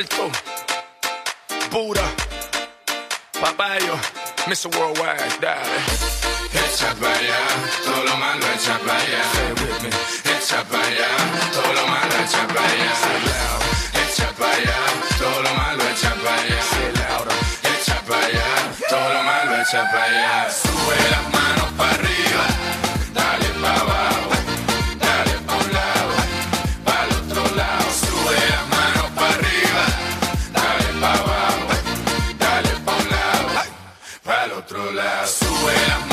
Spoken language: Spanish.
Alto, Buda, Papayo, Mr. Worldwide, dale. Echa para allá, todo lo malo echa para allá. Echa para allá, todo lo malo echa para allá. Echa para allá, todo lo malo echa para allá. Echa para allá, todo lo malo echa para allá. Sube las manos para arriba, dale para abajo, dale pa' un lado, para el otro lado. Sube las manos para arriba, dale para abajo, dale pa' un lado, para el otro lado. Sube las manos